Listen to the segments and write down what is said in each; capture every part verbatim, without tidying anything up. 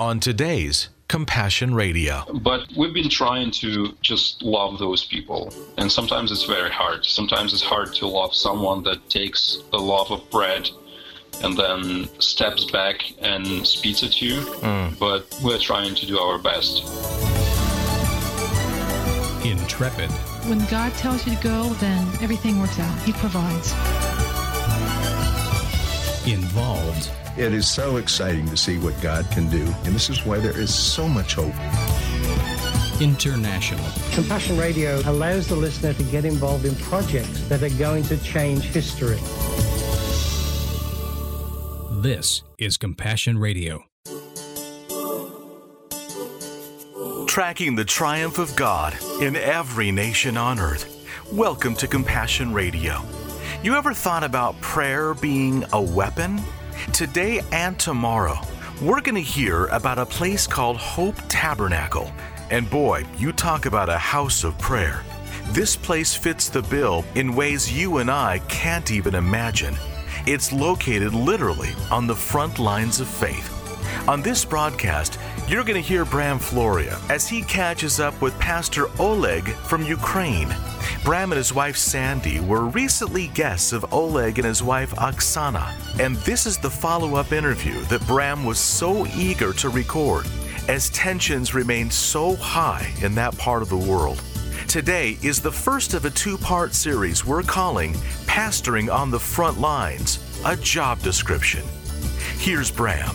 on today's Compassion Radio. But we've been trying to just love those people. And sometimes it's very hard. Sometimes it's hard to love someone that takes a loaf of bread and then steps back and spits at you. Mm. But we're trying to do our best. Intrepid. When God tells you to go, then everything works out. He provides. Involved. It is so exciting to see what God can do, and this is why there is so much hope. International. Compassion Radio allows the listener to get involved in projects that are going to change history. This is Compassion Radio. Tracking the triumph of God in every nation on earth. Welcome to Compassion Radio. You ever thought about prayer being a weapon? Today and tomorrow, we're going to hear about a place called Hope Tabernacle. And boy, you talk about a house of prayer. This place fits the bill in ways you and I can't even imagine. It's located literally on the front lines of faith. On this broadcast, you're going to hear Bram Floria as he catches up with Pastor Oleg from Ukraine. Bram and his wife Sandy were recently guests of Oleg and his wife Oksana, and this is the follow-up interview that Bram was so eager to record as tensions remain so high in that part of the world. Today is the first of a two-part series we're calling Pastoring on the Front Lines, a job description. Here's Bram.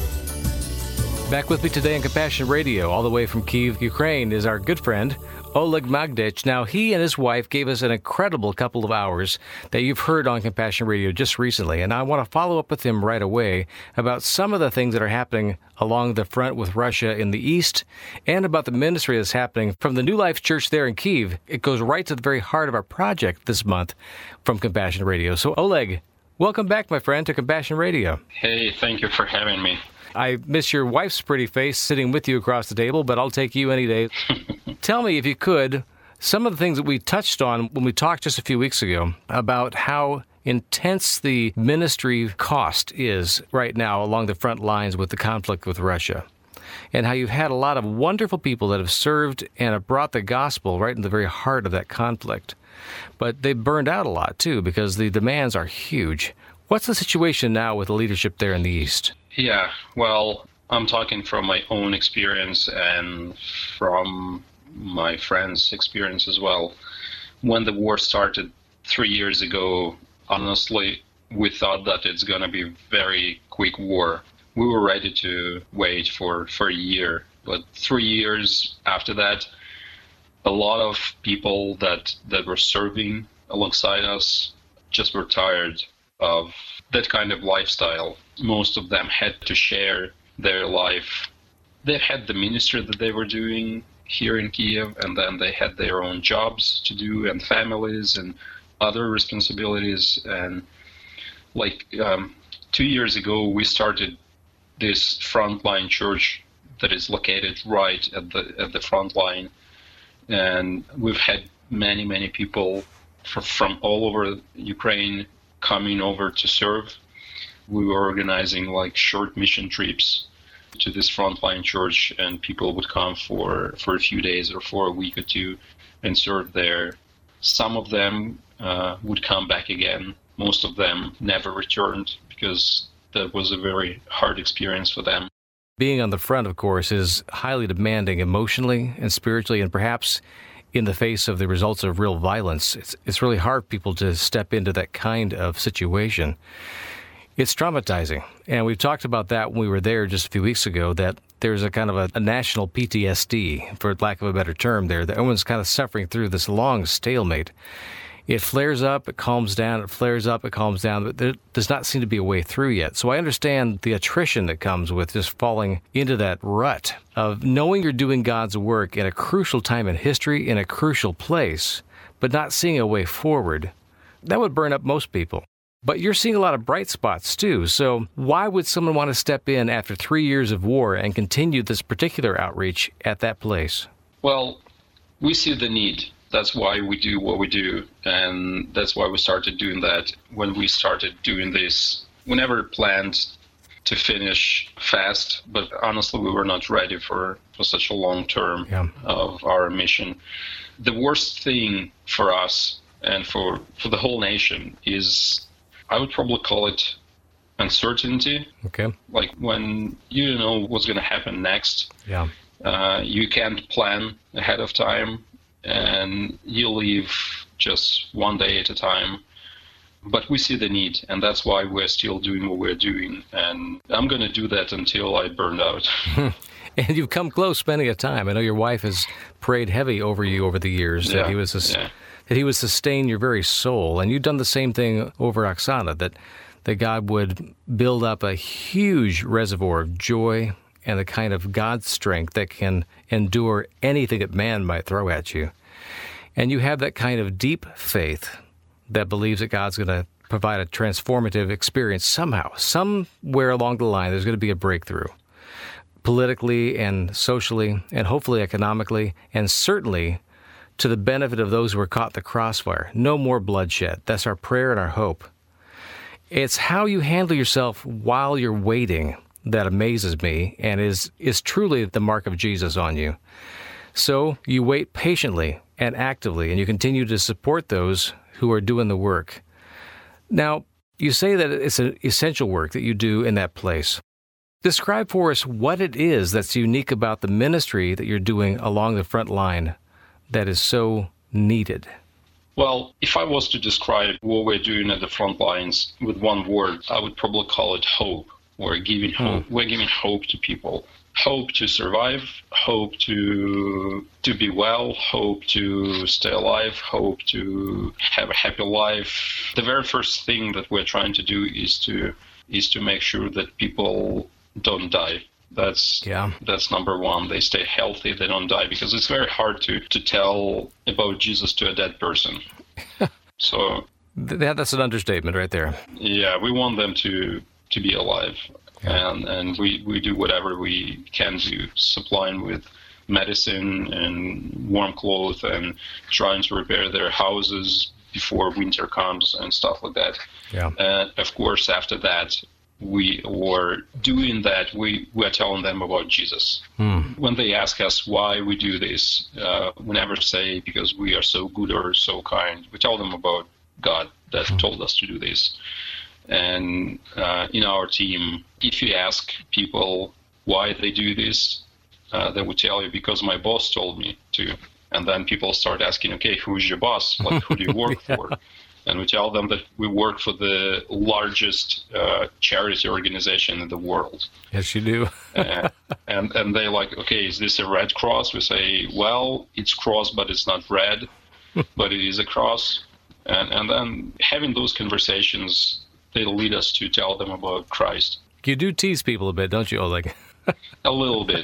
Back with me today on Compassion Radio, all the way from Kyiv, Ukraine, is our good friend, Oleg Magdych. Now, he and his wife gave us an incredible couple of hours that you've heard on Compassion Radio just recently, and I want to follow up with him right away about some of the things that are happening along the front with Russia in the east, and about the ministry that's happening from the New Life Church there in Kyiv. It goes right to the very heart of our project this month from Compassion Radio. So, Oleg, welcome back, my friend, to Compassion Radio. Hey, thank you for having me. I miss your wife's pretty face sitting with you across the table, but I'll take you any day. Tell me, if you could, some of the things that we touched on when we talked just a few weeks ago about how intense the ministry cost is right now along the front lines with the conflict with Russia, and how you've had a lot of wonderful people that have served and have brought the gospel right in the very heart of that conflict. But they've burned out a lot, too, because the demands are huge. What's the situation now with the leadership there in the East? Yeah, well, I'm talking from my own experience and from my friends' experience as well. When the war started three years ago, honestly, we thought that it's going to be a very quick war. We were ready to wait for, for a year, but three years after that, a lot of people that, that were serving alongside us just were tired of that kind of lifestyle. Most of them had to share their life. They had the ministry that they were doing here in Kyiv, and then they had their own jobs to do and families and other responsibilities. And like um, two years ago, we started this frontline church that is located right at the at the front line, and we've had many many people from, from all over Ukraine coming over to serve. We were organizing like short mission trips to this frontline church, and people would come for, for a few days or for a week or two and serve there. Some of them uh, would come back again. Most of them never returned because that was a very hard experience for them. Being on the front, of course, is highly demanding emotionally and spiritually, and perhaps in the face of the results of real violence. It's, it's really hard for people to step into that kind of situation. It's traumatizing, and we've talked about that when we were there just a few weeks ago, that there's a kind of a, a national P T S D, for lack of a better term there, that everyone's kind of suffering through this long stalemate. It flares up, it calms down, it flares up, it calms down, but there does not seem to be a way through yet. So I understand the attrition that comes with just falling into that rut of knowing you're doing God's work in a crucial time in history, in a crucial place, but not seeing a way forward. That would burn up most people. But you're seeing a lot of bright spots, too. So why would someone want to step in after three years of war and continue this particular outreach at that place? Well, we see the need. That's why we do what we do. And that's why we started doing that. When we started doing this, we never planned to finish fast, but honestly, we were not ready for, for such a long term yeah. of our mission. The worst thing for us and for, for the whole nation is, I would probably call it uncertainty. Okay. Like when you don't know what's going to happen next. Yeah. Uh, you can't plan ahead of time, and you live just one day at a time. But we see the need, and that's why we're still doing what we're doing. And I'm going to do that until I burn out. And you've come close spending a time. I know your wife has prayed heavy over you over the years, yeah, that he was sus- yeah. that he would sustain your very soul. And you've done the same thing over Oksana, that, that God would build up a huge reservoir of joy and the kind of God's strength that can endure anything that man might throw at you. And you have that kind of deep faith that believes that God's going to provide a transformative experience somehow. Somewhere along the line, there's going to be a breakthrough, politically and socially, and hopefully economically, and certainly to the benefit of those who are caught in the crossfire. No more bloodshed. That's our prayer and our hope. It's how you handle yourself while you're waiting that amazes me and is, is truly the mark of Jesus on you. So you wait patiently and actively, and you continue to support those who are doing the work. Now, you say that it's an essential work that you do in that place. Describe for us what it is that's unique about the ministry that you're doing along the front line that is so needed. Well, if I was to describe what we're doing at the front lines with one word, I would probably call it hope. We're giving hope. Hmm. We're giving hope to people. Hope to survive, hope to to be well, hope to stay alive, hope to have a happy life. The very first thing that we're trying to do is to is to make sure that people don't die. That's yeah. that's number one. They stay healthy, they don't die, because it's very hard to, to tell about Jesus to a dead person. So that, that's an understatement right there. Yeah, we want them to, to be alive. Yeah. And and we, we do whatever we can do, supplying with medicine and warm clothes and trying to repair their houses before winter comes and stuff like that. Yeah. And of course, after that, we were doing that, we were telling them about Jesus. Hmm. When they ask us why we do this, uh, we never say because we are so good or so kind. We tell them about God that hmm. told us to do this. And uh, in our team, if you ask people why they do this, uh, they would tell you, because my boss told me to. And then people start asking, okay, who's your boss? Like, who do you work yeah. for? And we tell them that we work for the largest uh, charity organization in the world. Yes, you do. uh, and and they like, okay, is this a red cross? We say, well, it's cross, but it's not red, but it is a cross. And and then having those conversations, they lead us to tell them about Christ. You do tease people a bit, don't you, Oleg? A little bit.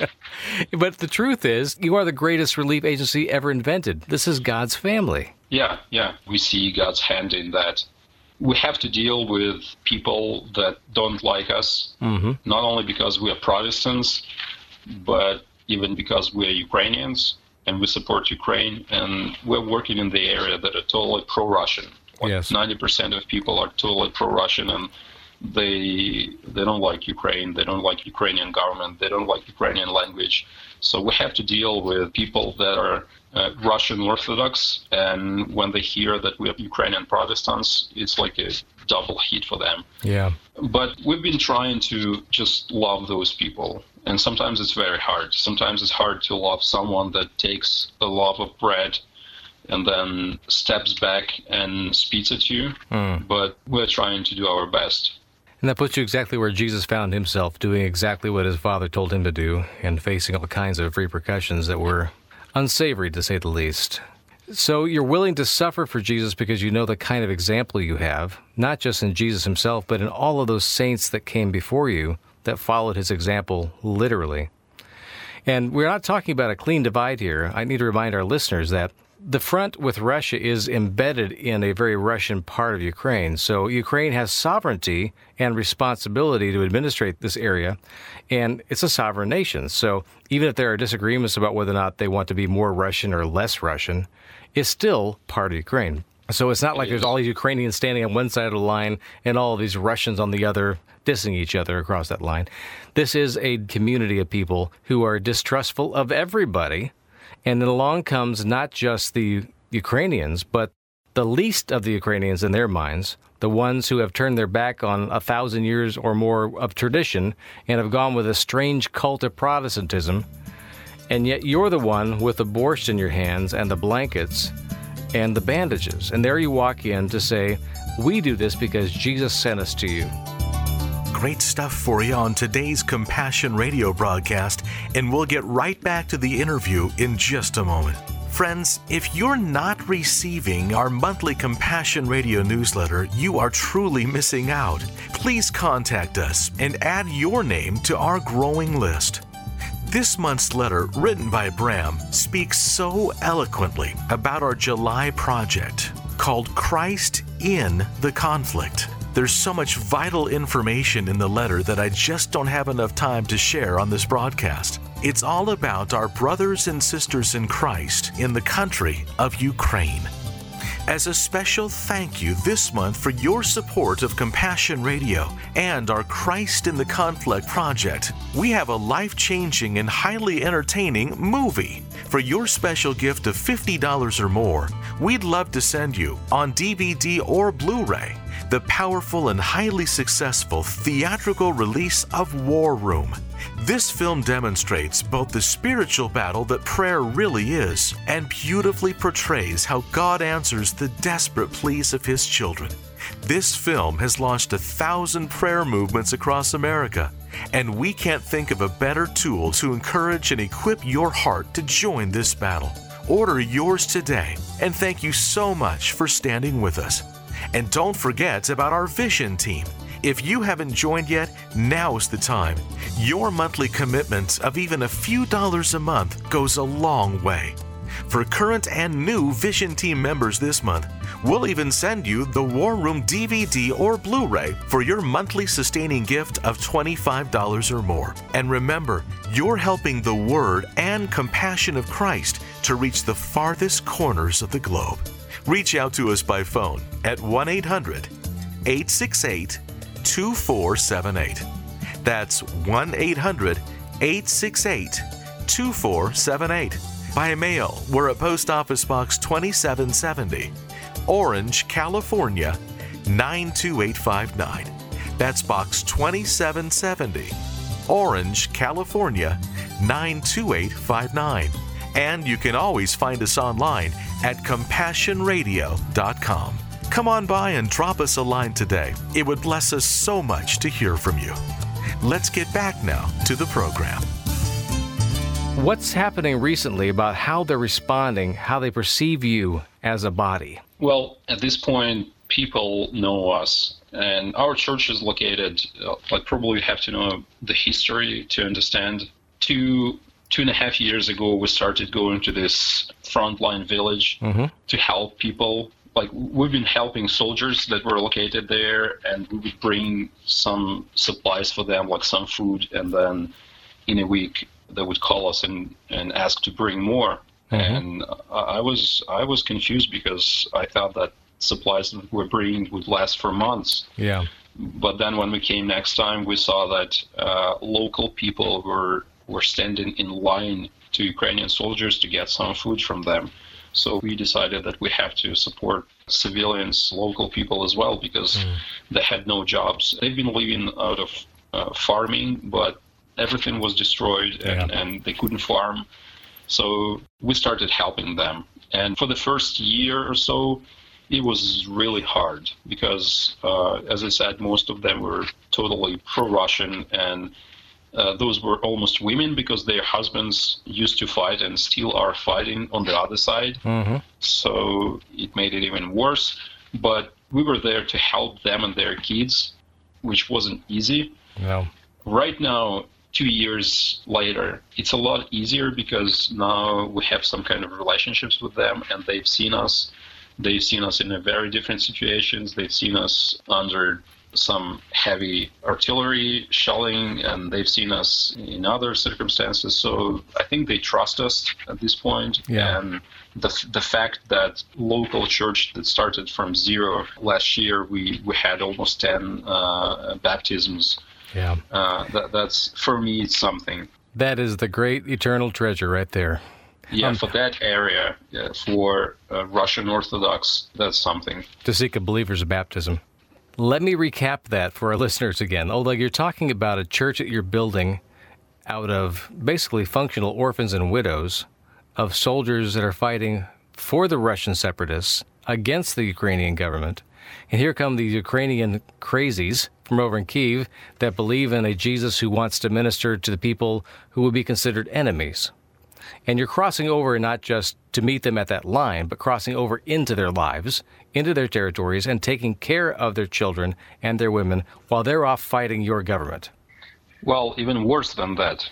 But the truth is, you are the greatest relief agency ever invented. This is God's family. Yeah, yeah. We see God's hand in that. We have to deal with people that don't like us, mm-hmm. not only because we are Protestants, but even because we are Ukrainians and we support Ukraine, and we're working in the area that are totally pro-Russian. Like yes. ninety percent of people are totally pro-Russian, and they they don't like Ukraine, they don't like Ukrainian government, they don't like Ukrainian language. So we have to deal with people that are uh, Russian Orthodox, and when they hear that we are Ukrainian Protestants, it's like a double hit for them. Yeah. But we've been trying to just love those people, and sometimes it's very hard. Sometimes it's hard to love someone that takes a loaf of bread and then steps back and spits at you, mm. but we're trying to do our best. And that puts you exactly where Jesus found himself, doing exactly what his Father told him to do and facing all kinds of repercussions that were unsavory, to say the least. So you're willing to suffer for Jesus because you know the kind of example you have, not just in Jesus himself, but in all of those saints that came before you that followed his example literally. And we're not talking about a clean divide here. I need to remind our listeners that the front with Russia is embedded in a very Russian part of Ukraine. So Ukraine has sovereignty and responsibility to administrate this area, and it's a sovereign nation. So even if there are disagreements about whether or not they want to be more Russian or less Russian, it's still part of Ukraine. So it's not like there's all these Ukrainians standing on one side of the line and all of these Russians on the other, dissing each other across that line. This is a community of people who are distrustful of everybody. And then along comes not just the Ukrainians, but the least of the Ukrainians in their minds, the ones who have turned their back on a thousand years or more of tradition and have gone with a strange cult of Protestantism. And yet you're the one with the borscht in your hands and the blankets and the bandages. And there you walk in to say, we do this because Jesus sent us to you. Great stuff for you on today's Compassion Radio broadcast, and we'll get right back to the interview in just a moment. Friends, if you're not receiving our monthly Compassion Radio newsletter, you are truly missing out. Please contact us and add your name to our growing list. This month's letter, written by Bram, speaks so eloquently about our July project called Christ in the Conflict. There's so much vital information in the letter that I just don't have enough time to share on this broadcast. It's all about our brothers and sisters in Christ in the country of Ukraine. As a special thank you this month for your support of Compassion Radio and our Christ in the Conflict project, we have a life-changing and highly entertaining movie. For your special gift of fifty dollars or more, we'd love to send you, on D V D or Blu-ray, the powerful and highly successful theatrical release of War Room. This film demonstrates both the spiritual battle that prayer really is and beautifully portrays how God answers the desperate pleas of His children. This film has launched a thousand prayer movements across America, and we can't think of a better tool to encourage and equip your heart to join this battle. Order yours today, and thank you so much for standing with us. And don't forget about our Vision Team. If you haven't joined yet, now's the time. Your monthly commitment of even a few dollars a month goes a long way. For current and new Vision Team members this month, we'll even send you the War Room D V D or Blu-ray for your monthly sustaining gift of twenty-five dollars or more. And remember, you're helping the Word and compassion of Christ to reach the farthest corners of the globe. Reach out to us by phone at one eight hundred eight six eight two four seven eight. That's one eight hundred eight six eight two four seven eight. By mail, we're at Post Office Box twenty-seven seventy, Orange, California, nine two eight five nine. That's Box twenty-seven seventy, Orange, California, nine two eight five nine. And you can always find us online at compassion radio dot com. Come on by and drop us a line today. It would bless us so much to hear from you. Let's get back now to the program. What's happening recently about how they're responding, how they perceive you as a body? Well, at this point, people know us. And our church is located, uh, like probably have to know the history to understand. Two, two and a half years ago, we started going to this frontline village mm-hmm. to help people. Like, we've been helping soldiers that were located there, and we would bring some supplies for them, like some food, and then in a week they would call us and, and ask to bring more. Mm-hmm. And I was I was confused because I thought that supplies that we're bringing would last for months. Yeah. But then when we came next time, we saw that uh, local people were were standing in line to Ukrainian soldiers to get some food from them. So we decided that we have to support civilians, local people as well, because mm. they had no jobs. They've been living out of uh, farming, but everything was destroyed and, yeah. and they couldn't farm. So we started helping them. And for the first year or so, it was really hard because, uh, as I said, most of them were totally pro-Russian, and Uh, those were almost women because their husbands used to fight and still are fighting on the other side. Mm-hmm. So it made it even worse. But we were there to help them and their kids, which wasn't easy. No. Right now, two years later, it's a lot easier because now we have some kind of relationships with them, and they've seen us. They've seen us in a very different situations. They've seen us under some heavy artillery shelling, and they've seen us in other circumstances. So I think they trust us at this point. Yeah. And the the fact that local church that started from zero last year, we, we had almost ten uh, baptisms. Yeah. Uh, that, that's, for me, it's something. That is the great eternal treasure right there. Yeah, Um, for that area, yeah, for uh, Russian Orthodox, that's something. To seek a believer's baptism. Let me recap that for our listeners again. Although you're talking about a church that you're building out of basically functional orphans and widows of soldiers that are fighting for the Russian separatists against the Ukrainian government. And here come the Ukrainian crazies from over in Kyiv that believe in a Jesus who wants to minister to the people who would be considered enemies. And you're crossing over not just to meet them at that line, but crossing over into their lives, into their territories, and taking care of their children and their women while they're off fighting your government. Well, even worse than that,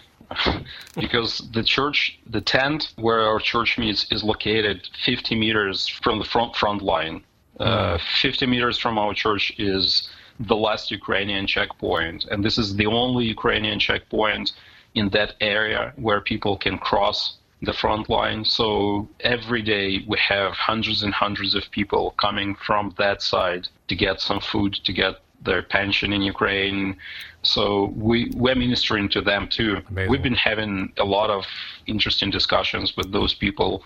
because the church, the tent where our church meets is located fifty meters from the front front line. Uh, fifty meters from our church is the last Ukrainian checkpoint, and this is the only Ukrainian checkpoint in that area where people can cross the front line. So every day we have hundreds and hundreds of people coming from that side to get some food, to get their pension in Ukraine. So we, we're ministering to them too. Amazing. We've been having a lot of interesting discussions with those people,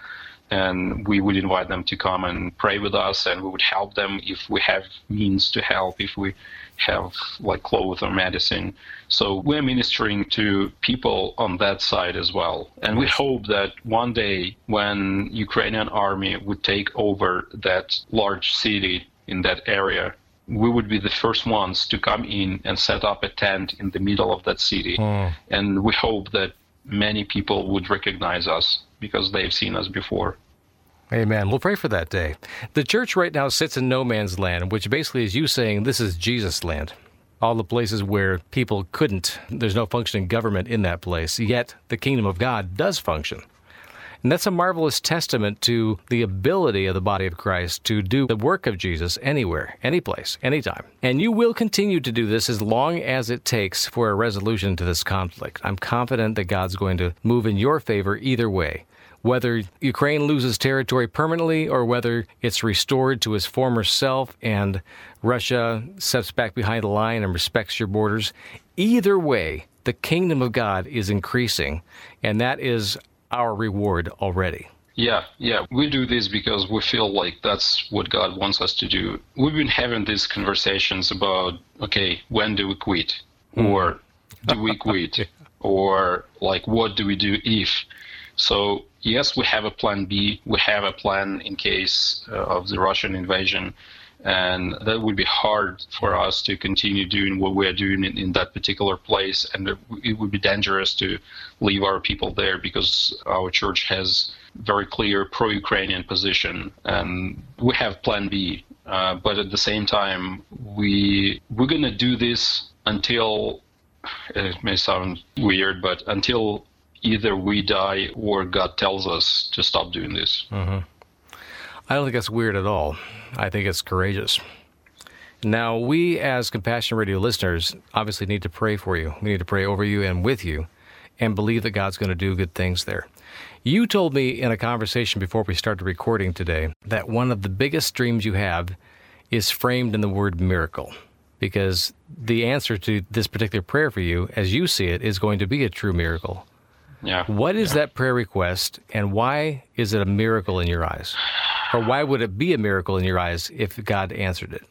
and we would invite them to come and pray with us, and we would help them if we have means to help, if we have like clothes or medicine. So we're ministering to people on that side as well. And we hope that one day when Ukrainian army would take over that large city in that area, we would be the first ones to come in and set up a tent in the middle of that city. Mm. And we hope that many people would recognize us because they've seen us before. Amen. We'll pray for that day. The church right now sits in no man's land, which basically is you saying this is Jesus' land. All the places where people couldn't, there's no functioning government in that place, yet the kingdom of God does function. And that's a marvelous testament to the ability of the body of Christ to do the work of Jesus anywhere, any place, anytime. And you will continue to do this as long as it takes for a resolution to this conflict. I'm confident that God's going to move in your favor either way. Whether Ukraine loses territory permanently or whether it's restored to its former self and Russia steps back behind the line and respects your borders, either way, the kingdom of God is increasing, and that is our reward already. Yeah, yeah. We do this because we feel like that's what God wants us to do. We've been having these conversations about, okay, when do we quit? Or do we quit? Or like, what do we do if? So, yes, we have a plan B. We have a plan in case uh, of the Russian invasion. And that would be hard for us to continue doing what we're doing in, in that particular place. And it would be dangerous to leave our people there because our church has very clear pro-Ukrainian position. And we have plan B. Uh, but at the same time, we, we're going to do this until, it may sound weird, but until either we die or God tells us to stop doing this. Mm-hmm. I don't think that's weird at all. I think it's courageous. Now, we as Compassion Radio listeners obviously need to pray for you. We need to pray over you and with you and believe that God's going to do good things there. You told me in a conversation before we started recording today that one of the biggest dreams you have is framed in the word miracle, because the answer to this particular prayer for you, as you see it, is going to be a true miracle. Yeah. What is yeah. that prayer request, and why is it a miracle in your eyes? Or why would it be a miracle in your eyes if God answered it?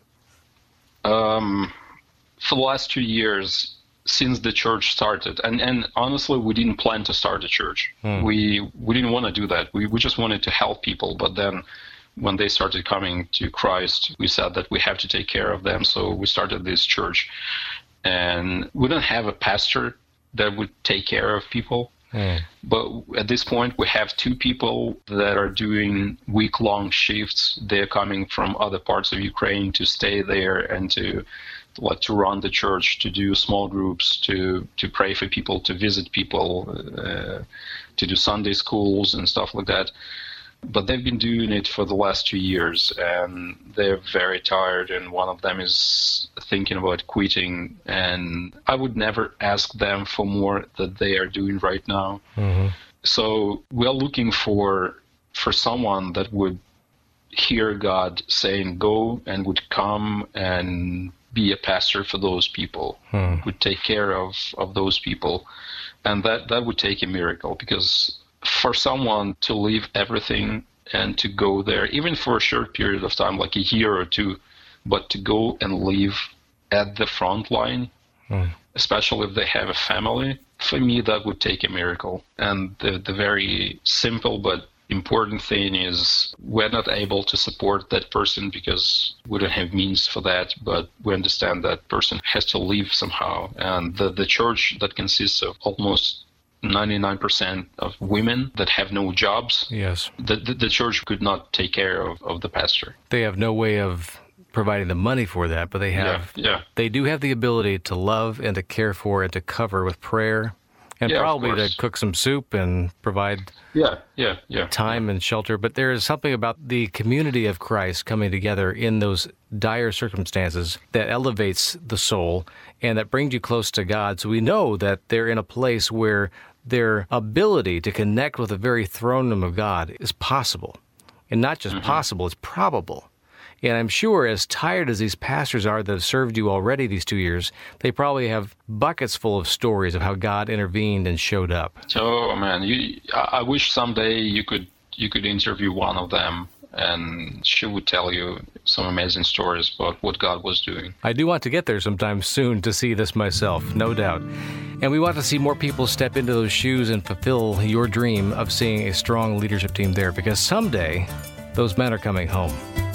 Um, for the last two years, since the church started, and, and honestly, we didn't plan to start a church. Hmm. We we didn't want to do that. We we just wanted to help people. But then when they started coming to Christ, we said that we have to take care of them. So we started this church. And we don't have a pastor that would take care of people. Mm. But at this point, we have two people that are doing week-long shifts. They're coming from other parts of Ukraine to stay there and to like to run the church, to do small groups, to to pray for people, to visit people, uh, to do Sunday schools and stuff like that. But they've been doing it for the last two years, and they're very tired, and one of them is thinking about quitting, and I would never ask them for more than they are doing right now. Mm-hmm. So we're looking for for someone that would hear God saying go, and would come and be a pastor for those people, hmm. would take care of, of those people. And that, that would take a miracle, because for someone to leave everything and to go there, even for a short period of time, like a year or two, but to go and live at the front line, hmm. especially if they have a family, for me, that would take a miracle. And the, the very simple but important thing is we're not able to support that person because we don't have means for that, but we understand that person has to live somehow. And the, the church that consists of almost ninety-nine percent of women that have no jobs, yes, the, the, the church could not take care of, of the pastor. They have no way of providing the money for that, but they have, yeah, yeah. they do have the ability to love and to care for and to cover with prayer. And yeah, probably to cook some soup and provide yeah, yeah, yeah, time yeah. and shelter. But there is something about the community of Christ coming together in those dire circumstances that elevates the soul and that brings you close to God. So we know that they're in a place where their ability to connect with the very throne room of God is possible. And not just mm-hmm. possible, it's probable. And I'm sure as tired as these pastors are that have served you already these two years, they probably have buckets full of stories of how God intervened and showed up. Oh, man, you, I wish someday you could you could interview one of them, and she would tell you some amazing stories about what God was doing. I do want to get there sometime soon to see this myself, no doubt. And we want to see more people step into those shoes and fulfill your dream of seeing a strong leadership team there, because someday those men are coming home.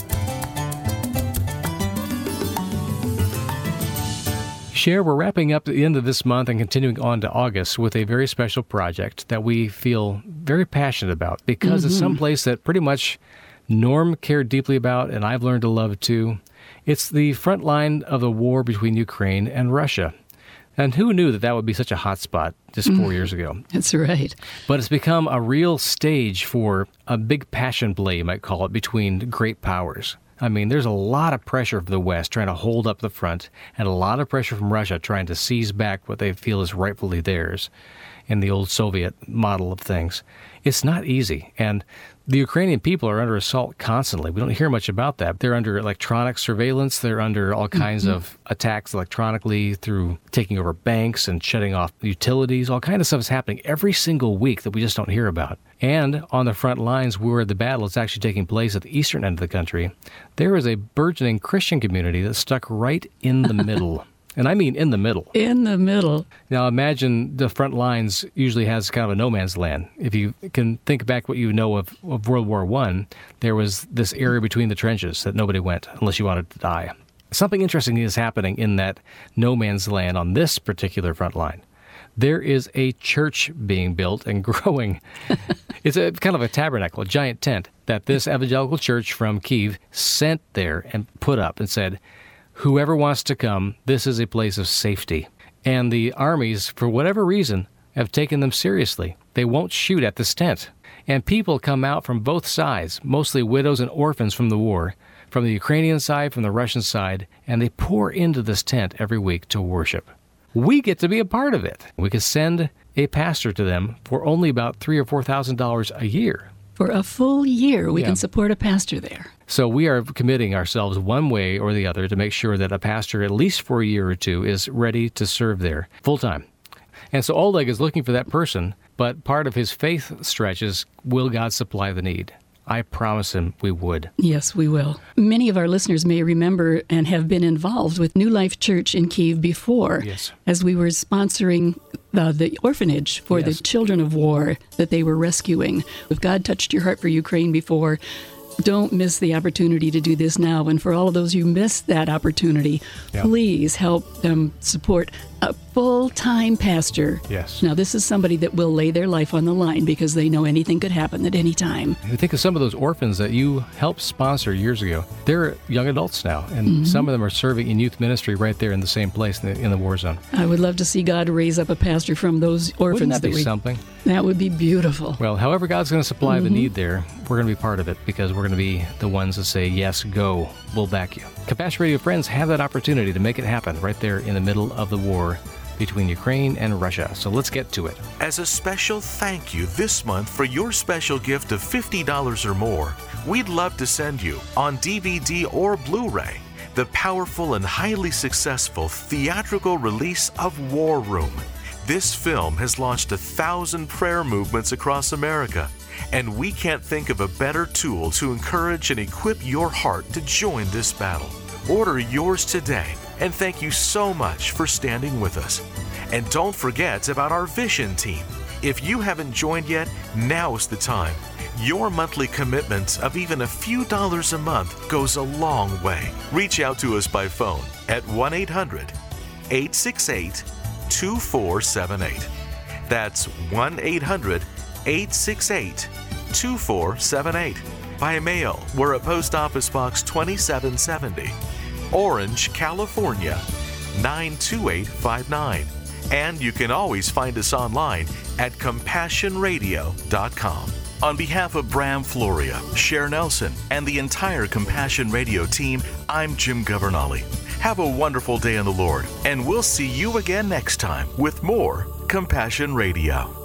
Cher, we're wrapping up the end of this month and continuing on to August with a very special project that we feel very passionate about because mm-hmm. it's someplace that pretty much Norm cared deeply about and I've learned to love too. It's the front line of the war between Ukraine and Russia. And who knew that that would be such a hot spot just four mm, years ago? That's right. But it's become a real stage for a big passion play, you might call it, between great powers. I mean, there's a lot of pressure from the West trying to hold up the front, and a lot of pressure from Russia trying to seize back what they feel is rightfully theirs in the old Soviet model of things. It's not easy, and the Ukrainian people are under assault constantly. We don't hear much about that. They're under electronic surveillance. They're under all kinds mm-hmm. of attacks electronically through taking over banks and shutting off utilities. All kinds of stuff is happening every single week that we just don't hear about. And on the front lines where the battle is actually taking place at the eastern end of the country, there is a burgeoning Christian community that's stuck right in the middle. And I mean in the middle. In the middle. Now imagine the front lines usually has kind of a no man's land. If you can think back what you know of, of World War One, there was this area between the trenches that nobody went unless you wanted to die. Something interesting is happening in that no man's land on this particular front line. There is a church being built and growing. It's a kind of a tabernacle, a giant tent that this evangelical church from Kyiv sent there and put up and said, whoever wants to come, this is a place of safety. And the armies, for whatever reason, have taken them seriously. They won't shoot at this tent. And people come out from both sides, mostly widows and orphans from the war, from the Ukrainian side, from the Russian side, and they pour into this tent every week to worship. We get to be a part of it. We could send a pastor to them for only about three or four thousand dollars a year. For a full year, we yeah. can support a pastor there. So we are committing ourselves one way or the other to make sure that a pastor, at least for a year or two, is ready to serve there full-time. And so Oleg is looking for that person, but part of his faith stretch is, will God supply the need? I promise him we would. Yes, we will. Many of our listeners may remember and have been involved with New Life Church in Kyiv before, yes. as we were sponsoring uh, the orphanage for yes. the children of war that they were rescuing. If God touched your heart for Ukraine before, don't miss the opportunity to do this now. And for all of those who missed that opportunity, yeah. please help them support a full-time pastor. Yes. Now, this is somebody that will lay their life on the line because they know anything could happen at any time. I think of some of those orphans that you helped sponsor years ago. They're young adults now, and mm-hmm. some of them are serving in youth ministry right there in the same place in the, in the war zone. I would love to see God raise up a pastor from those orphans. Wouldn't that, that be we... something? That would be beautiful. Well, however God's going to supply Mm-hmm. the need there, we're going to be part of it because we're going to be the ones that say, yes, go, we'll back you. Compassion Radio friends have that opportunity to make it happen right there in the middle of the war between Ukraine and Russia. So let's get to it. As a special thank you this month for your special gift of fifty dollars or more, we'd love to send you on D V D or Blu-ray the powerful and highly successful theatrical release of War Room. This film has launched a thousand prayer movements across America, and we can't think of a better tool to encourage and equip your heart to join this battle. Order yours today, and thank you so much for standing with us. And don't forget about our Vision Team. If you haven't joined yet, now's the time. Your monthly commitment of even a few dollars a month goes a long way. Reach out to us by phone at one eight hundred eight six eight two four seven eight. That's one eight hundred eight six eight two four seven eight. By mail, we're at Post Office Box twenty-seven seventy, Orange, California, nine two eight five nine. And you can always find us online at compassion radio dot com. On behalf of Bram Floria, Cher Nelson, and the entire Compassion Radio team, I'm Jim Governale. Have a wonderful day in the Lord, and we'll see you again next time with more Compassion Radio.